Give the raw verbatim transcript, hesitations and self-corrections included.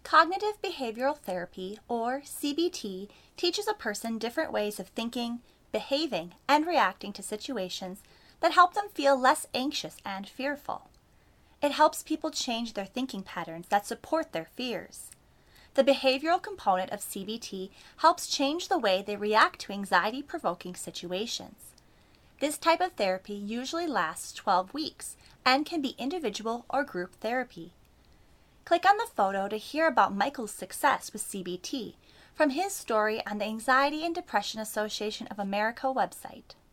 Cognitive behavioral therapy, or C B T, teaches a person different ways of thinking, behaving, and reacting to situations that help them feel less anxious and fearful. It helps people change their thinking patterns that support their fears. The behavioral component of C B T helps change the way they react to anxiety-provoking situations. This type of therapy usually lasts twelve weeks and can be individual or group therapy. Click on the photo to hear about Michael's success with C B T from his story on the Anxiety and Depression Association of America website.